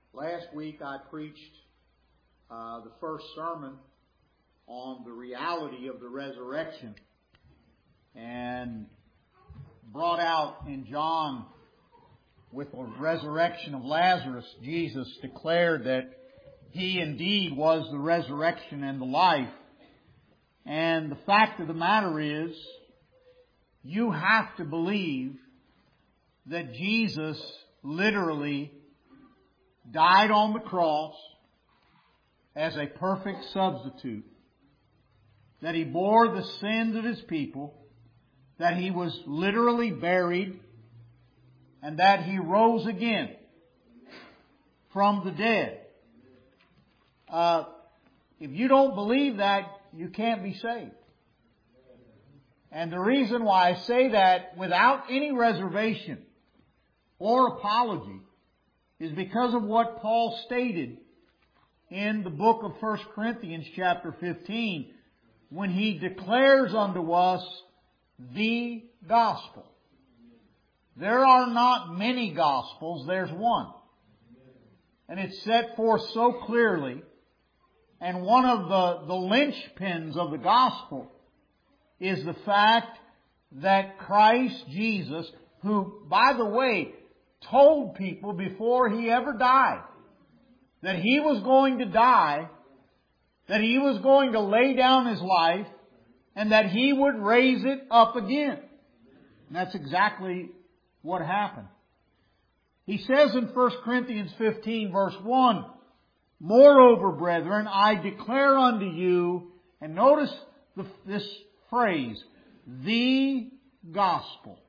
Last week I preached the first sermon on the reality of the resurrection and brought out in John with the resurrection of Lazarus, Jesus declared that He indeed was the resurrection and the life. And the fact of the matter is, you have to believe that Jesus literally died on the cross as a perfect substitute, that He bore the sins of His people, that He was literally buried, and that He rose again from the dead. If you don't believe that, you can't be saved. And the reason why I say that without any reservation or apology is because of what Paul stated in the book of 1 Corinthians chapter 15 when he declares unto us the gospel. There are not many gospels, there's one. And it's set forth so clearly. And one of the linchpins of the gospel is the fact that Christ Jesus, who, by the way, told people before He ever died that He was going to die, that He was going to lay down His life, and that He would raise it up again. And that's exactly what happened. He says in 1 Corinthians 15 verse 1, "Moreover, brethren, I declare unto you," and notice this phrase, "the gospel,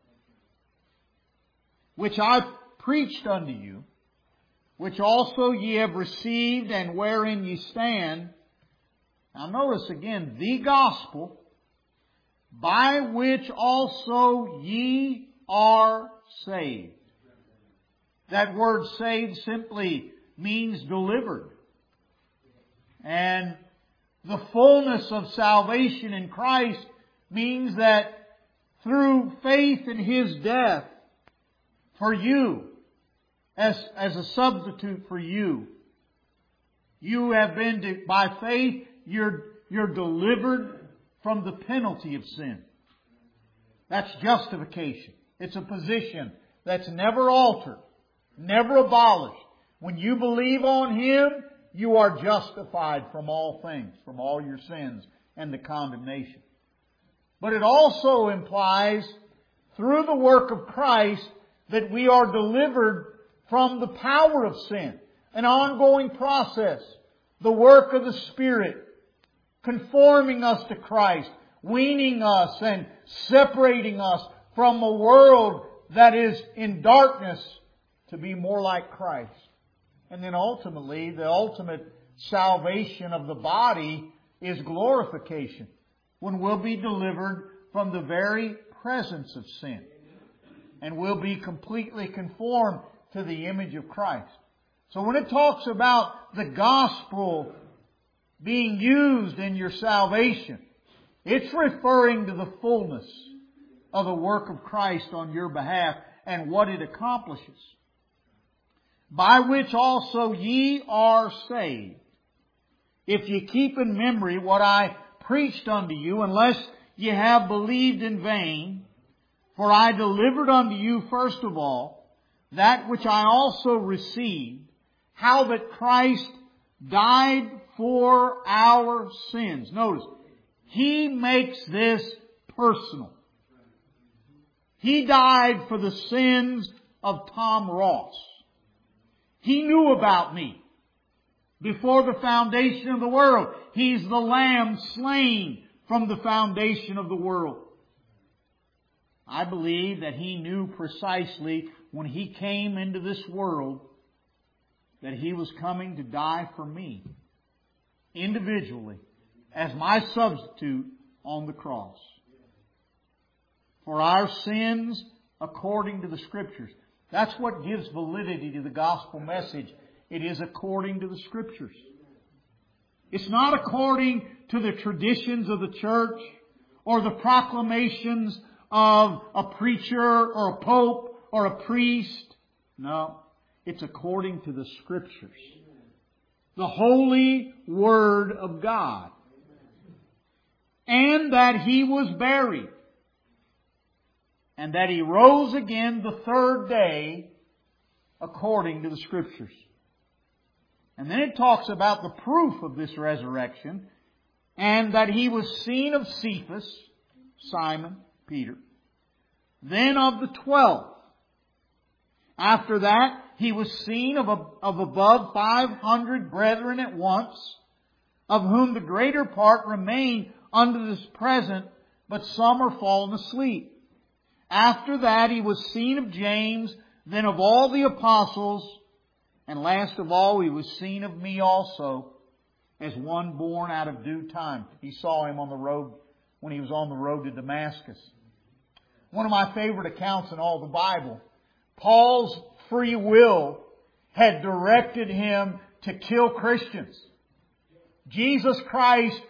which I preached unto you, which also ye have received, and wherein ye stand." Now notice again, the gospel, "by which also ye are saved." That word saved simply means delivered. And the fullness of salvation in Christ means that through faith in His death for you, as a substitute for you, you have been, by faith, you're delivered from the penalty of sin. That's justification. It's a position that's never altered, never abolished. When you believe on Him, you are justified from all things, from all your sins and the condemnation. But it also implies, through the work of Christ, that we are delivered from the power of sin. An ongoing process. The work of the Spirit, conforming us to Christ, weaning us and separating us from a world that is in darkness to be more like Christ. And then ultimately, the ultimate salvation of the body is glorification, when we'll be delivered from the very presence of sin. And we'll be completely conformed to the image of Christ. So when it talks about the gospel being used in your salvation, it's referring to the fullness of the work of Christ on your behalf and what it accomplishes. "By which also ye are saved, if ye keep in memory what I preached unto you, unless ye have believed in vain. For I delivered unto you first of all that which I also received, how that Christ died for our sins." Notice, He makes this personal. He died for the sins of Tom Ross. He knew about me before the foundation of the world. He's the Lamb slain from the foundation of the world. I believe that He knew precisely when He came into this world that He was coming to die for me individually as my substitute on the cross. For our sins according to the Scriptures. That's what gives validity to the gospel message. It is according to the Scriptures. It's not according to the traditions of the church or the proclamations of a preacher or a pope or a priest. No. It's according to the Scriptures. The holy Word of God. And that He was buried. And that He rose again the third day according to the Scriptures. And then it talks about the proof of this resurrection. And that He was seen of Cephas, Simon, Peter. Then of the 12. After that, He was seen of above 500 brethren at once, of whom the greater part remain unto this present, but some are fallen asleep. After that, He was seen of James, then of all the apostles, and last of all, He was seen of me also, as one born out of due time. He saw Him on the road, when He was on the road to Damascus. One of my favorite accounts in all the Bible. Paul's free will had directed him to kill Christians. Jesus Christ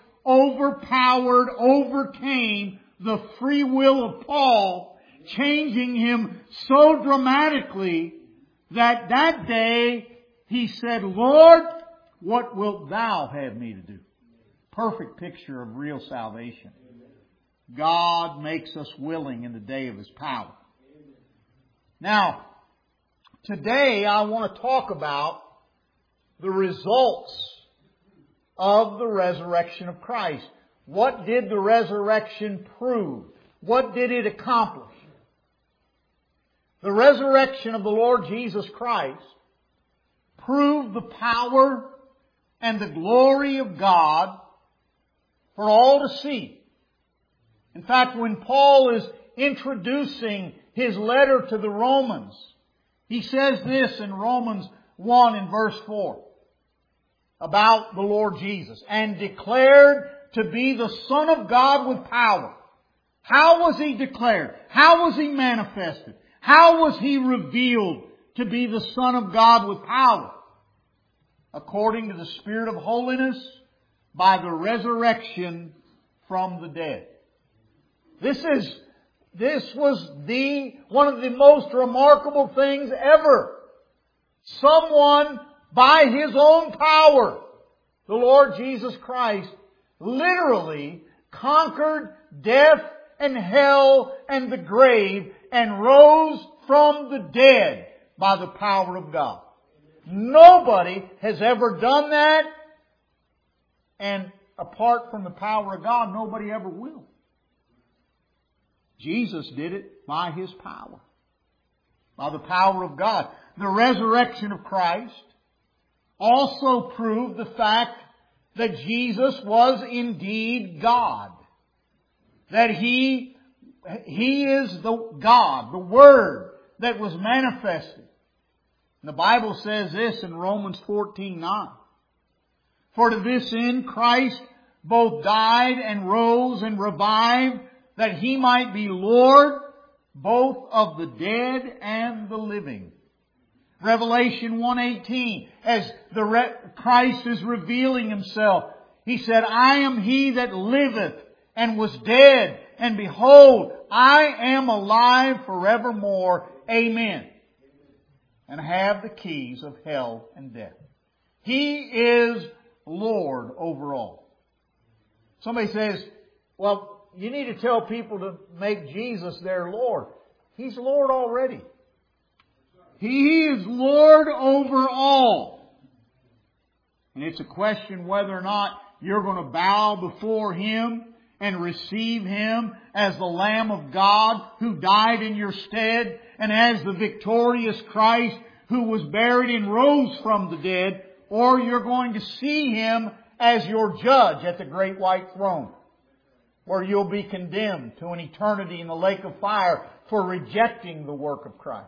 overcame the free will of Paul, changing him so dramatically that day he said, Lord, what wilt Thou have me to do? Perfect picture of real salvation. God makes us willing in the day of His power. Now, today I want to talk about the results of the resurrection of Christ. What did the resurrection prove? What did it accomplish? The resurrection of the Lord Jesus Christ proved the power and the glory of God for all to see. In fact, when Paul is introducing his letter to the Romans, he says this in Romans 1 and verse 4 about the Lord Jesus. And declared to be the Son of God with power. How was He declared? How was He manifested? How was He revealed to be the Son of God with power? According to the Spirit of holiness, by the resurrection from the dead. This was one of the most remarkable things ever. Someone, by His own power, the Lord Jesus Christ, literally conquered death and hell and the grave and rose from the dead by the power of God. Nobody has ever done that, and apart from the power of God, nobody ever will. Jesus did it by His power. By the power of God. The resurrection of Christ also proved the fact that Jesus was indeed God. That He is the God, the Word that was manifested. And the Bible says this in Romans 14:9. For to this end Christ both died and rose and revived, that He might be Lord both of the dead and the living. Revelation 1:18, as Christ is revealing Himself, He said, I am He that liveth and was dead, and behold, I am alive forevermore. Amen. And have the keys of hell and death. He is Lord over all. Somebody says, well, you need to tell people to make Jesus their Lord. He's Lord already. He is Lord over all. And it's a question whether or not you're going to bow before Him and receive Him as the Lamb of God who died in your stead, and as the victorious Christ who was buried and rose from the dead, or you're going to see Him as your judge at the great white throne, where you'll be condemned to an eternity in the lake of fire for rejecting the work of Christ.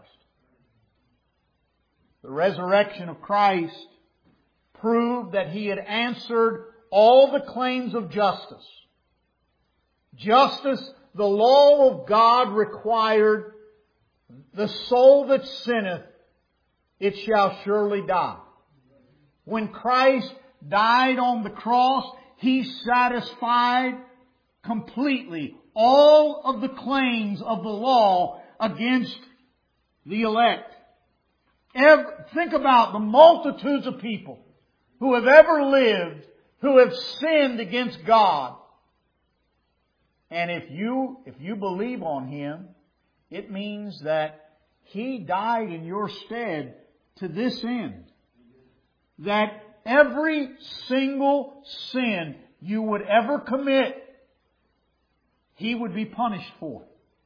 The resurrection of Christ proved that He had answered all the claims of justice. Justice, the law of God required, the soul that sinneth, it shall surely die. When Christ died on the cross, He satisfied completely all of the claims of the law against the elect. Think about the multitudes of people who have ever lived, who have sinned against God. And if you believe on Him, it means that He died in your stead to this end. That every single sin you would ever commit, He would be punished for.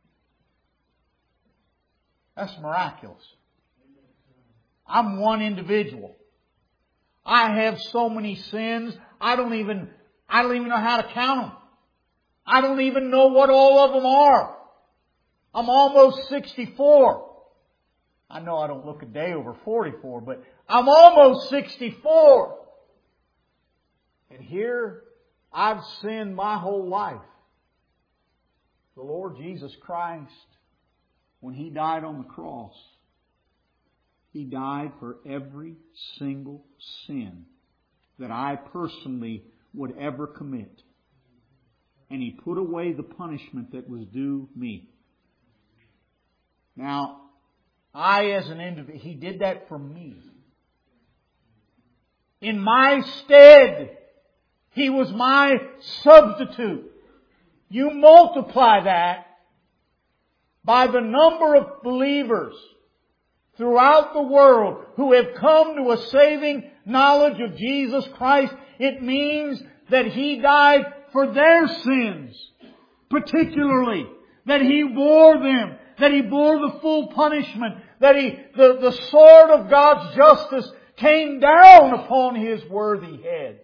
That's miraculous. I'm one individual. I have so many sins, I don't even know how to count them. I don't even know what all of them are. I'm almost 64. I know I don't look a day over 44, but I'm almost 64. And here I've sinned my whole life. The Lord Jesus Christ, when He died on the cross, He died for every single sin that I personally would ever commit. And He put away the punishment that was due me. Now, I as an individual, He did that for me. In my stead, He was my substitute. You multiply that by the number of believers throughout the world who have come to a saving knowledge of Jesus Christ. It means that He died for their sins, particularly. That He bore them. That He bore the full punishment. That the sword of God's justice came down upon His worthy head.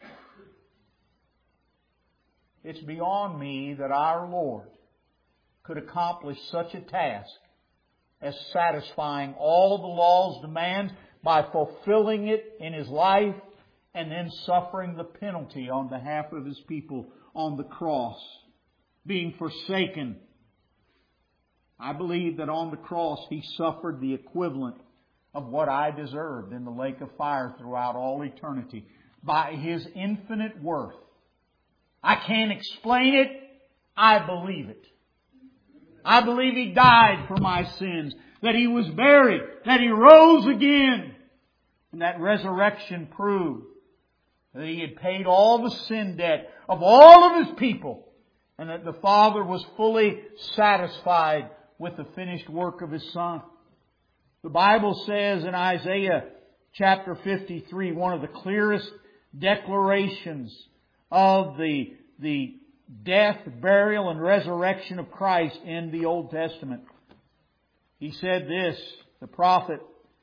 It's beyond me that our Lord could accomplish such a task as satisfying all the law's demands by fulfilling it in His life and then suffering the penalty on behalf of His people on the cross, being forsaken. I believe that on the cross He suffered the equivalent of what I deserved in the lake of fire throughout all eternity by His infinite worth. I can't explain it. I believe it. I believe He died for my sins, that He was buried, that He rose again. And that resurrection proved that He had paid all the sin debt of all of His people, and that the Father was fully satisfied with the finished work of His Son. The Bible says in Isaiah chapter 53, one of the clearest declarations of the death, burial, and resurrection of Christ in the Old Testament. He said this, the prophet,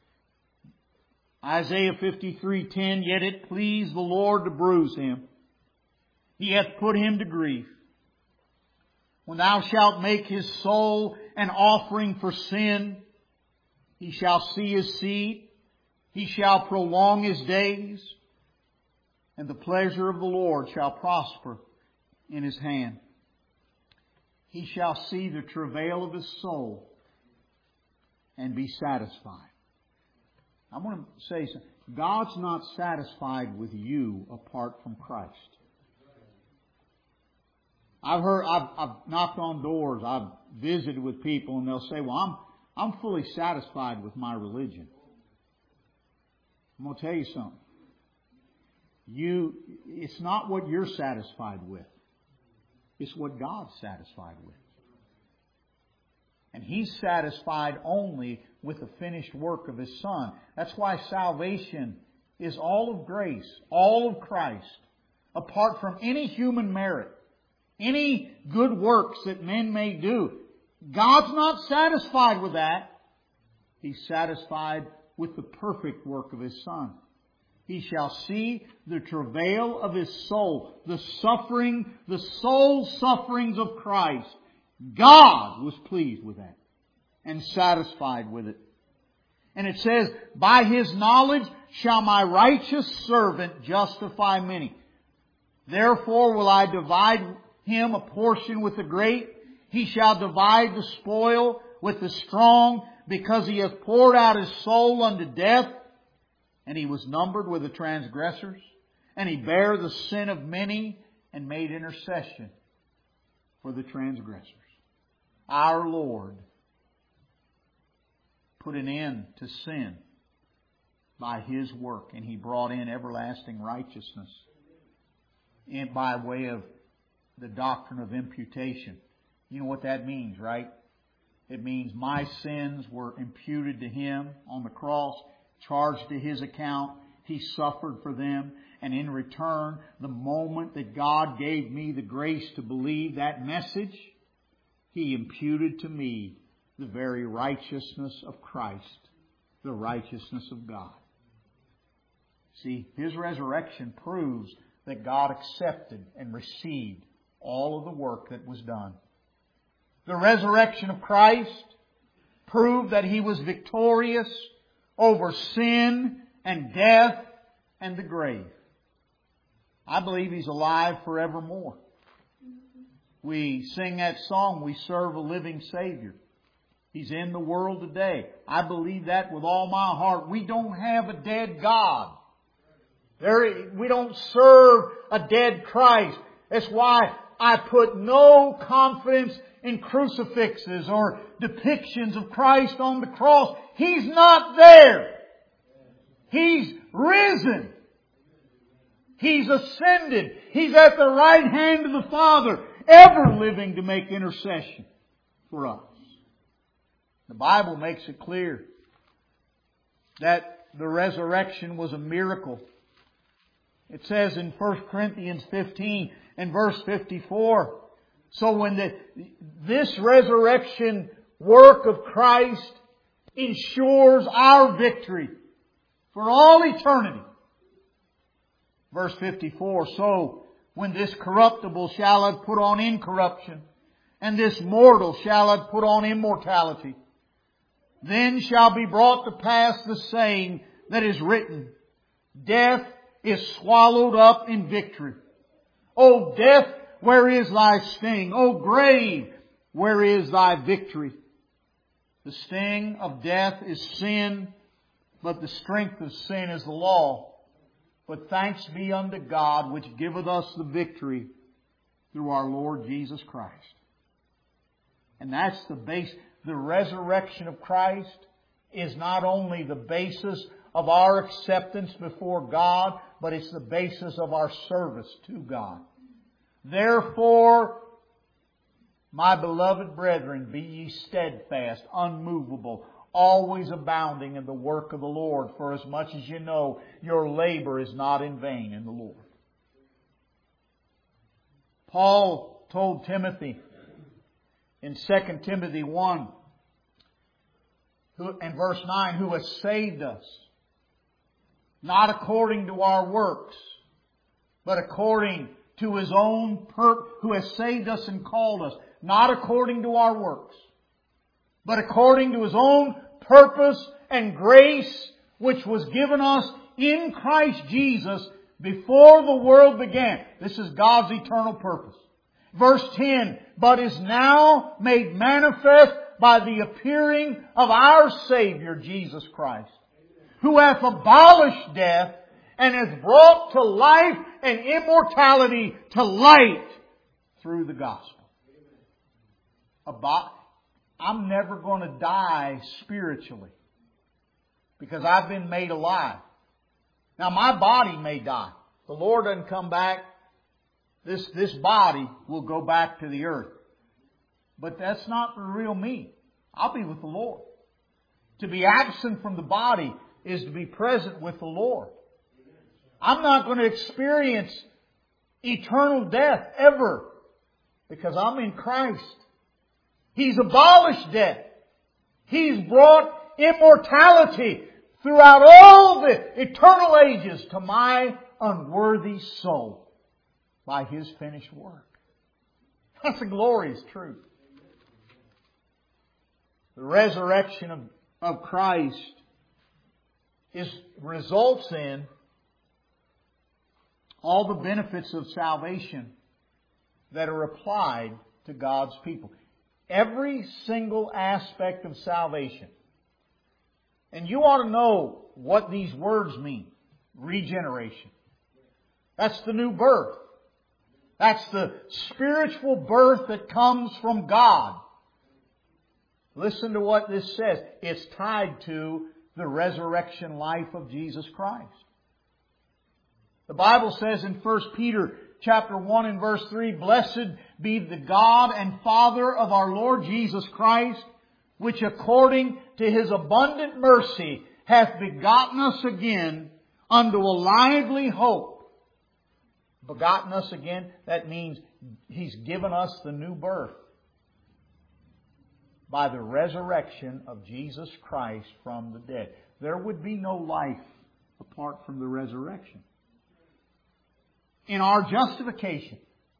Isaiah 53:10, "Yet it pleased the Lord to bruise Him. He hath put Him to grief. When thou shalt make His soul an offering for sin, He shall see His seed. He shall prolong His days. And the pleasure of the Lord shall prosper in His hand. He shall see the travail of His soul and be satisfied." I want to say something. God's not satisfied with you apart from Christ. I've knocked on doors, I've visited with people, and they'll say, "Well, I'm fully satisfied with my religion." I'm going to tell you something. It's not what you're satisfied with. It's what God's satisfied with. And He's satisfied only with the finished work of His Son. That's why salvation is all of grace, all of Christ, apart from any human merit, any good works that men may do. God's not satisfied with that. He's satisfied with the perfect work of His Son. He shall see the travail of His soul, the soul sufferings of Christ. God was pleased with that and satisfied with it. And it says, "By His knowledge shall my righteous servant justify many. Therefore will I divide him a portion with the great. He shall divide the spoil with the strong, because he hath poured out his soul unto death. And he was numbered with the transgressors. And he bare the sin of many and made intercession for the transgressors." Our Lord put an end to sin by His work. And He brought in everlasting righteousness by way of the doctrine of imputation. You know what that means, right? It means my sins were imputed to Him on the cross, charged to His account. He suffered for them. And in return, the moment that God gave me the grace to believe that message, He imputed to me the very righteousness of Christ, the righteousness of God. See, His resurrection proves that God accepted and received all of the work that was done. The resurrection of Christ proved that He was victorious over sin and death and the grave. I believe He's alive forevermore. We sing that song, we serve a living Savior. He's in the world today. I believe that with all my heart. We don't have a dead God. We don't serve a dead Christ. That's why I put no confidence in crucifixes or depictions of Christ on the cross. He's not there. He's risen. He's ascended. He's at the right hand of the Father, ever living to make intercession for us. The Bible makes it clear that the resurrection was a miracle. It says in 1 Corinthians 15 and verse 54, so when this resurrection work of Christ ensures our victory for all eternity. Verse 54, so when this corruptible shall have put on incorruption, and this mortal shall have put on immortality, then shall be brought to pass the saying that is written, death is swallowed up in victory. O death, where is thy sting? O grave, where is thy victory? The sting of death is sin, but the strength of sin is the law. But thanks be unto God, which giveth us the victory through our Lord Jesus Christ. And that's the base. The resurrection of Christ is not only the basis of our acceptance before God, but it's the basis of our service to God. Therefore, my beloved brethren, be ye steadfast, unmovable, always abounding in the work of the Lord, for as much as you know your labor is not in vain in the Lord. Paul told Timothy in 2 Timothy 1 and verse 9, who has saved us, not according to our works, but according to His own who has saved us and called us, not according to our works, but according to His own purpose and grace, which was given us in Christ Jesus before the world began. This is God's eternal purpose. Verse 10, but is now made manifest by the appearing of our Savior, Jesus Christ, who hath abolished death and hath brought to life and immortality to light through the gospel. I'm never going to die spiritually because I've been made alive. Now my body may die. The Lord doesn't come back. This body will go back to the earth. But that's not the real me. I'll be with the Lord. To be absent from the body is to be present with the Lord. I'm not going to experience eternal death ever because I'm in Christ. He's abolished death. He's brought immortality throughout all the eternal ages to my unworthy soul by His finished work. That's a glorious truth. The resurrection of Christ results in all the benefits of salvation that are applied to God's people. Every single aspect of salvation. And you ought to know what these words mean. Regeneration. That's the new birth. That's the spiritual birth that comes from God. Listen to what this says. It's tied to the resurrection life of Jesus Christ. The Bible says in 1 Peter chapter 1 and verse 3, "Blessed be the God and Father of our Lord Jesus Christ, which according to His abundant mercy hath begotten us again unto a lively hope." Begotten us again, that means He's given us the new birth by the resurrection of Jesus Christ from the dead. There would be no life apart from the resurrection. In our justification,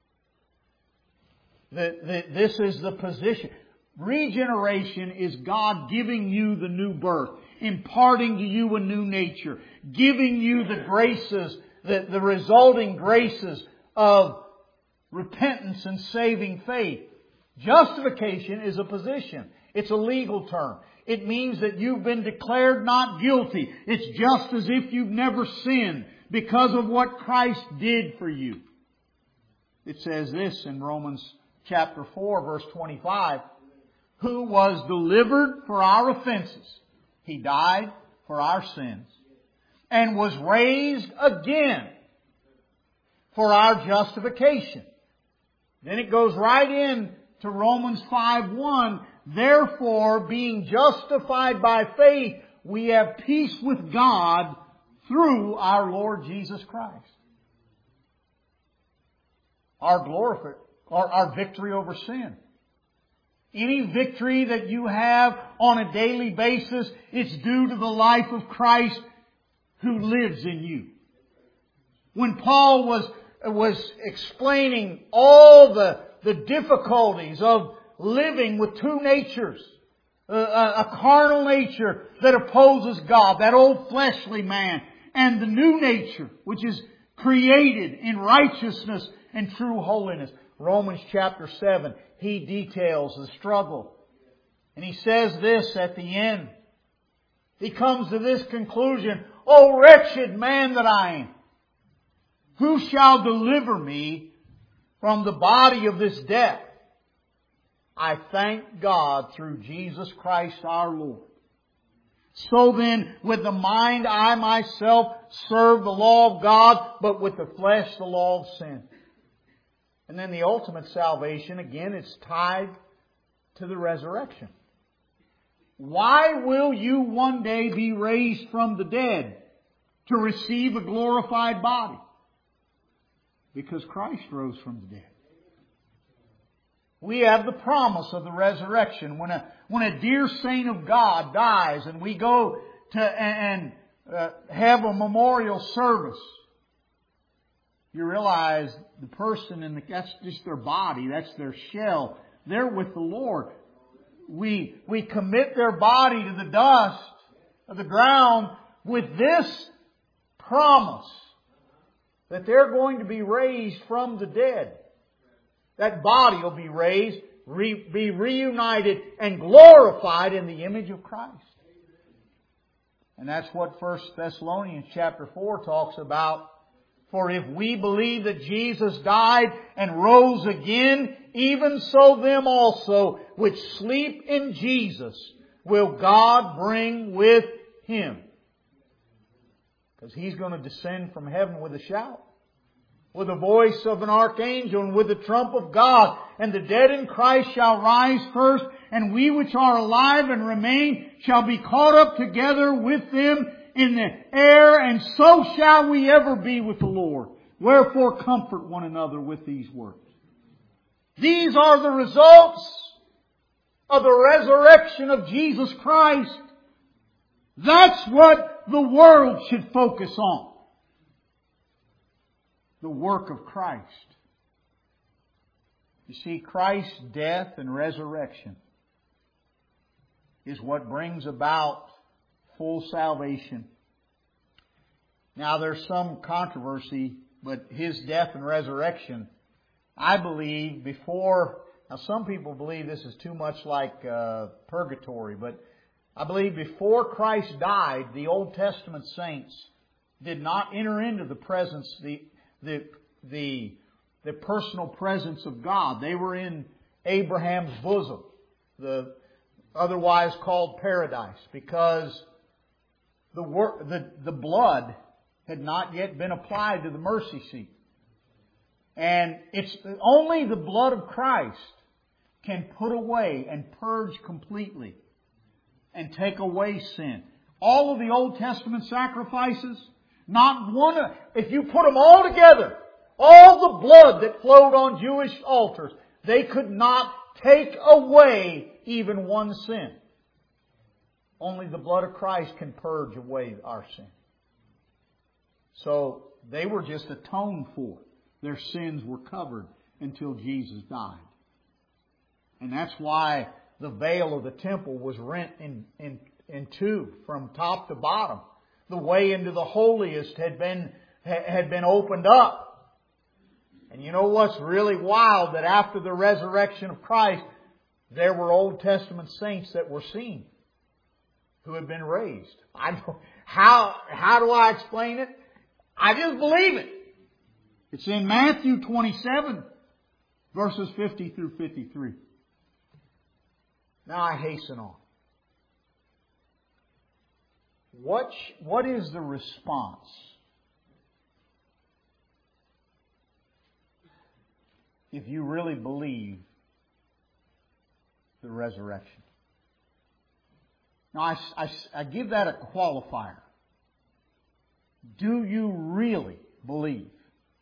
this is the position. Regeneration is God giving you the new birth, imparting to you a new nature, giving you the graces, the resulting graces of repentance and saving faith. Justification is a position. It's a legal term. It means that you've been declared not guilty. It's just as if you've never sinned because of what Christ did for you. It says this in Romans chapter 4, verse 25, "Who was delivered for our offenses. He died for our sins. And was raised again for our justification." Then it goes right in to Romans 5:1. "Therefore, being justified by faith, we have peace with God through our Lord Jesus Christ." Our victory over sin. Any victory that you have on a daily basis, it's due to the life of Christ who lives in you. When Paul was explaining all the difficulties of living with two natures, a carnal nature that opposes God, that old fleshly man, and the new nature, which is created in righteousness and true holiness. Romans chapter 7, he details the struggle. And he says this at the end. He comes to this conclusion, "O wretched man that I am, who shall deliver me from the body of this death? I thank God through Jesus Christ our Lord. So then, with the mind I myself serve the law of God, but with the flesh the law of sin." And then the ultimate salvation, again, it's tied to the resurrection. Why will you one day be raised from the dead to receive a glorified body? Because Christ rose from the dead. We have the promise of the resurrection. When a dear saint of God dies and we go to and have a memorial service, you realize the person that's just their body, that's their shell. They're with the Lord. We commit their body to the dust of the ground with this promise that they're going to be raised from the dead. That body will be raised, be reunited, and glorified in the image of Christ. And that's what 1 Thessalonians chapter 4 talks about. "For if we believe that Jesus died and rose again, even so them also which sleep in Jesus will God bring with Him." Because He's going to descend from heaven with a shout, with the voice of an archangel, and with the trump of God. "And the dead in Christ shall rise first, and we which are alive and remain shall be caught up together with them in the air, and so shall we ever be with the Lord. Wherefore comfort one another with these words." These are the results of the resurrection of Jesus Christ. That's what the world should focus on. The work of Christ. You see, Christ's death and resurrection is what brings about full salvation. Now there's some controversy, but His death and resurrection, I believe now some people believe this is too much like purgatory, but I believe before Christ died, the Old Testament saints did not enter into the presence, the personal presence of God. They were in Abraham's bosom, the otherwise called paradise, because the blood had not yet been applied to the mercy seat. And it's only the blood of Christ can put away and purge completely and take away sin. All of the Old Testament sacrifices, not one, if you put them all together, all the blood that flowed on Jewish altars, they could not take away even one sin. Only the blood of Christ can purge away our sin. So they were just atoned for. Their sins were covered until Jesus died. And that's why the veil of the temple was rent in two from top to bottom. The way into the holiest had been opened up. And you know what's really wild? That after the resurrection of Christ, there were Old Testament saints that were seen who had been raised. How do I explain it? I just believe it. It's in Matthew 27, verses 50 through 53. Now I hasten on. What is the response if you really believe the resurrection? Now I give that a qualifier. Do you really believe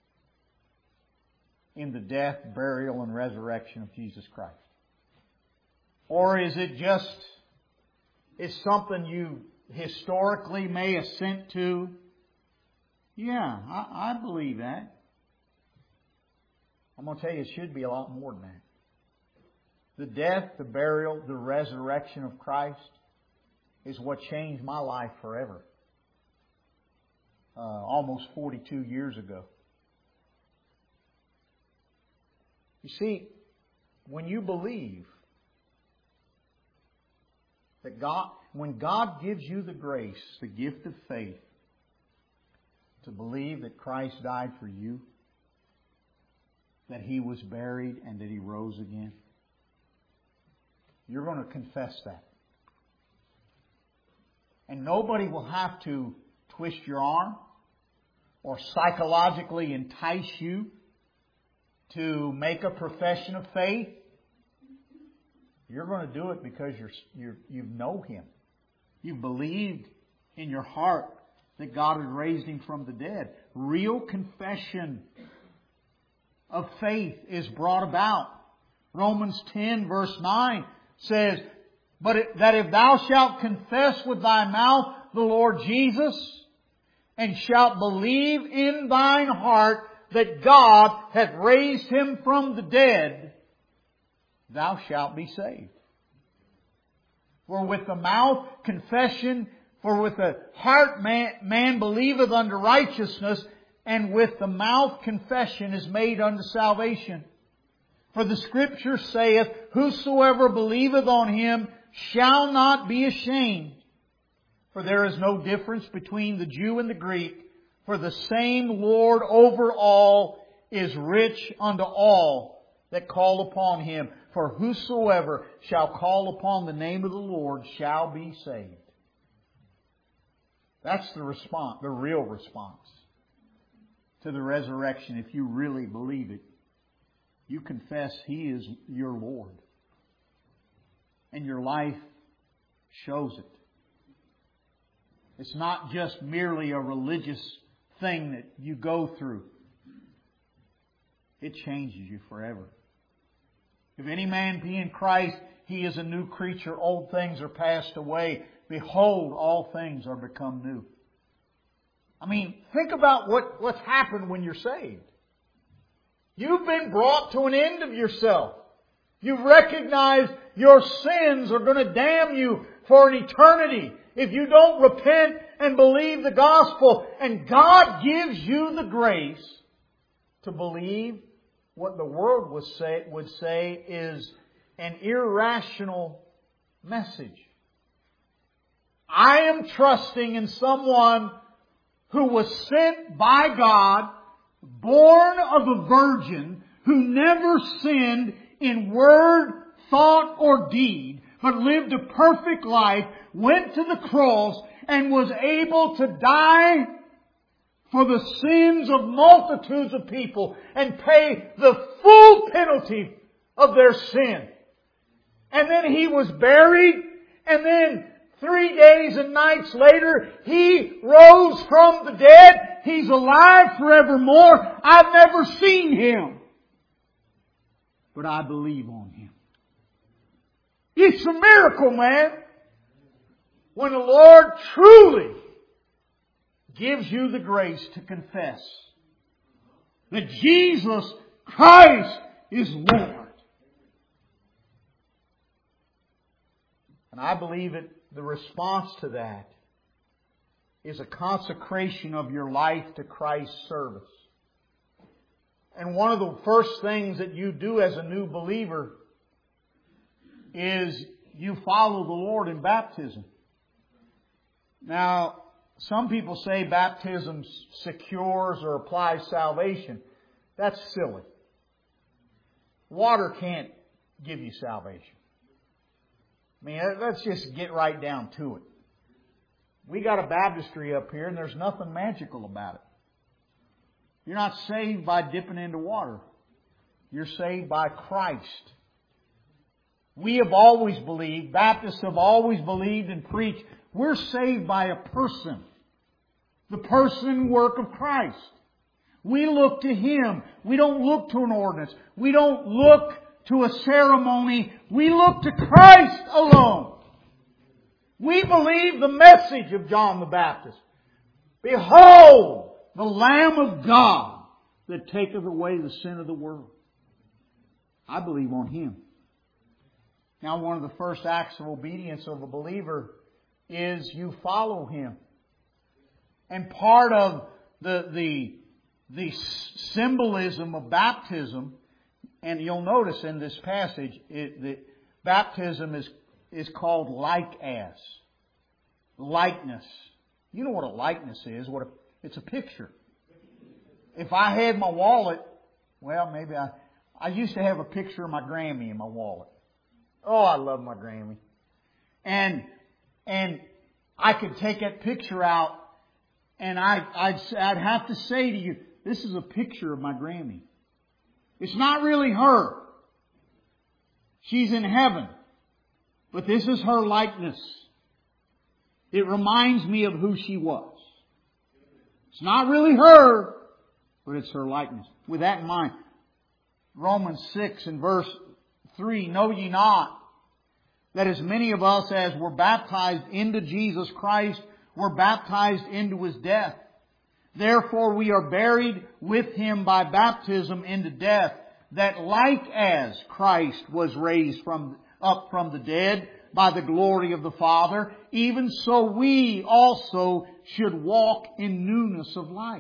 in the death, burial, and resurrection of Jesus Christ? Or is it just, it's something you historically may assent to? Yeah, I believe that. I'm going to tell you, it should be a lot more than that. The death, the burial, the resurrection of Christ is what changed my life forever. Almost 42 years ago. You see, when you believe that when God gives you the grace, the gift of faith, to believe that Christ died for you, that He was buried and that He rose again, you're going to confess that. And nobody will have to twist your arm or psychologically entice you to make a profession of faith. You're going to do it because you know Him. You believed in your heart that God had raised Him from the dead. Real confession of faith is brought about. Romans 10 verse 9 says, that if thou shalt confess with thy mouth the Lord Jesus, and shalt believe in thine heart that God hath raised Him from the dead, thou shalt be saved. For with the mouth confession, for with the heart man believeth unto righteousness, and with the mouth confession is made unto salvation. For the Scripture saith, whosoever believeth on Him shall not be ashamed. For there is no difference between the Jew and the Greek, for the same Lord over all is rich unto all that call upon Him. For whosoever shall call upon the name of the Lord shall be saved. That's the response, the real response to the resurrection. If you really believe it, you confess He is your Lord. And your life shows it. It's not just merely a religious thing that you go through. It changes you forever. If any man be in Christ, he is a new creature. Old things are passed away. Behold, all things are become new. I mean, think about what's happened when you're saved. You've been brought to an end of yourself. You've recognized your sins are going to damn you for an eternity if you don't repent and believe the gospel. And God gives you the grace to believe what the world would say is an irrational message. I am trusting in someone who was sent by God, born of a virgin, who never sinned in word, thought, or deed, but lived a perfect life, went to the cross, and was able to die for the sins of multitudes of people and pay the full penalty of their sin. And then He was buried, and then 3 days and nights later, He rose from the dead. He's alive forevermore. I've never seen Him, but I believe on Him. It's a miracle, man, when the Lord truly gives you the grace to confess that Jesus Christ is Lord. And I believe that the response to that is a consecration of your life to Christ's service. And one of the first things that you do as a new believer is you follow the Lord in baptism. Now, some people say baptism secures or applies salvation. That's silly. Water can't give you salvation. I mean, let's just get right down to it. We got a baptistry up here and there's nothing magical about it. You're not saved by dipping into water. You're saved by Christ. We have always believed, Baptists have always believed and preached, we're saved by a person. The person and work of Christ. We look to Him. We don't look to an ordinance. We don't look to a ceremony. We look to Christ alone. We believe the message of John the Baptist. Behold, the Lamb of God that taketh away the sin of the world. I believe on Him. Now, one of the first acts of obedience of a believer is you follow Him. And part of the symbolism of baptism, and you'll notice in this passage, the baptism is called like as. Likeness. You know what a likeness is. It's a picture. If I had my wallet, well, maybe I used to have a picture of my Grammy in my wallet. Oh, I love my Grammy. And I could take that picture out and I'd have to say to you, this is a picture of my Grammy. It's not really her. She's in heaven. But this is her likeness. It reminds me of who she was. It's not really her, but it's her likeness. With that in mind, Romans 6 and verse 3, know ye not that as many of us as were baptized into Jesus Christ were baptized into His death. Therefore we are buried with Him by baptism into death, that like as Christ was raised up from the dead by the glory of the Father, even so we also should walk in newness of life.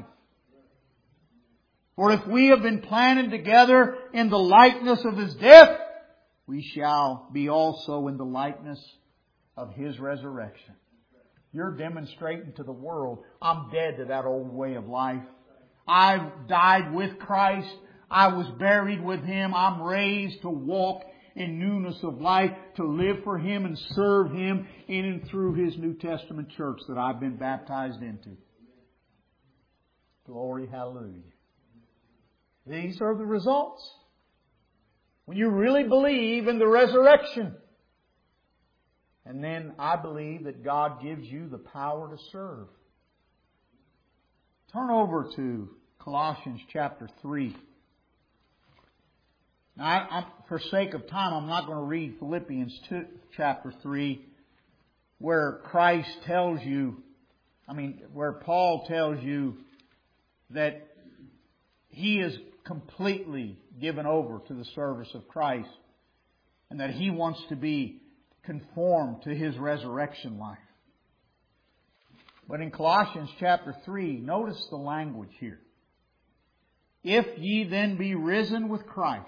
For if we have been planted together in the likeness of His death, we shall be also in the likeness of His resurrection. You're demonstrating to the world, I'm dead to that old way of life. I've died with Christ. I was buried with Him. I'm raised to walk in newness of life, to live for Him and serve Him in and through His New Testament church that I've been baptized into. Glory, hallelujah. These are the results. When you really believe in the resurrection. And then I believe that God gives you the power to serve. Turn over to Colossians chapter 3. Now, for sake of time, I'm not going to read Philippians 2, chapter 3, where Christ tells you, where Paul tells you that he is completely given over to the service of Christ and that he wants to be conformed to His resurrection life. But in Colossians chapter 3, notice the language here. If ye then be risen with Christ.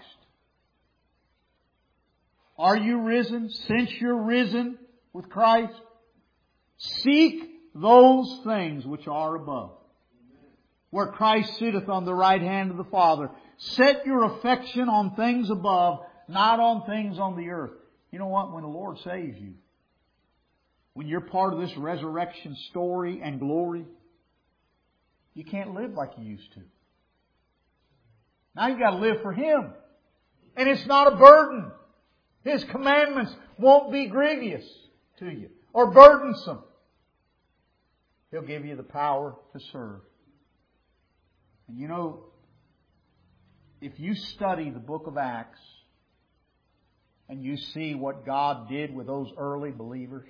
Are you risen? Since you're risen with Christ, seek those things which are above, where Christ sitteth on the right hand of the Father. Set your affection on things above, not on things on the earth. You know what? When the Lord saves you, when you're part of this resurrection story and glory, you can't live like you used to. Now you've got to live for Him. And it's not a burden. His commandments won't be grievous to you or burdensome. He'll give you the power to serve. And you know, if you study the book of Acts and you see what God did with those early believers,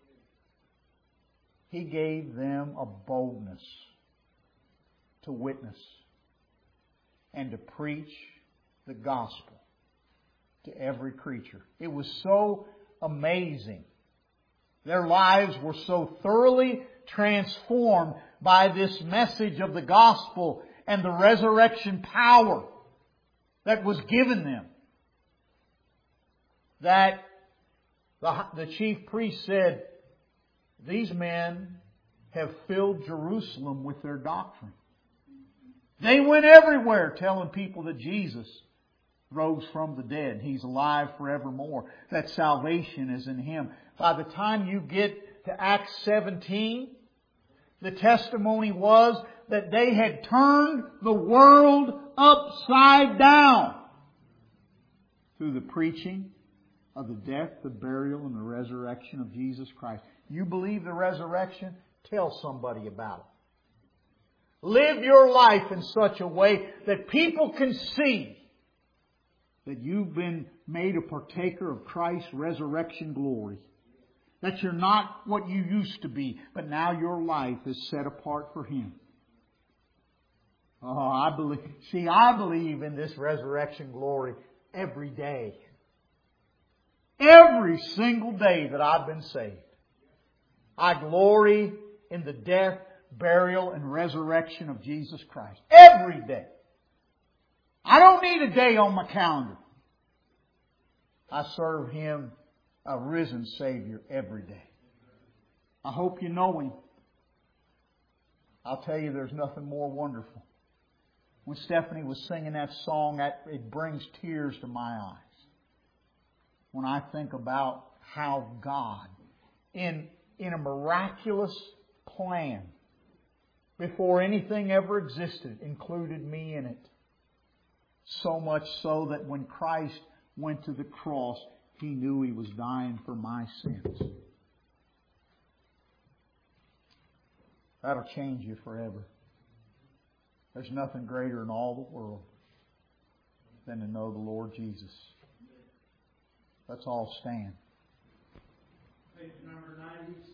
He gave them a boldness to witness and to preach the gospel to every creature. It was so amazing. Their lives were so thoroughly transformed by this message of the gospel and the resurrection power that was given them, that the chief priest said, "These men have filled Jerusalem with their doctrine." They went everywhere telling people that Jesus rose from the dead. He's alive forevermore. That salvation is in Him. By the time you get to Acts 17, the testimony was that they had turned the world upside down through the preaching of the death, the burial, and the resurrection of Jesus Christ. You believe the resurrection? Tell somebody about it. Live your life in such a way that people can see that you've been made a partaker of Christ's resurrection glory. That you're not what you used to be, but now your life is set apart for Him. Oh, I believe in this resurrection glory every day. Every single day that I've been saved. I glory in the death, burial, and resurrection of Jesus Christ. Every day. I don't need a day on my calendar. I serve Him, a risen Savior, every day. I hope you know Him. I'll tell you, there's nothing more wonderful. When Stephanie was singing that song, it brings tears to my eyes. When I think about how God, in a miraculous plan, before anything ever existed, included me in it. So much so that when Christ went to the cross, He knew He was dying for my sins. That'll change you forever. There's nothing greater in all the world than to know the Lord Jesus. Let's all stand. Page number 96.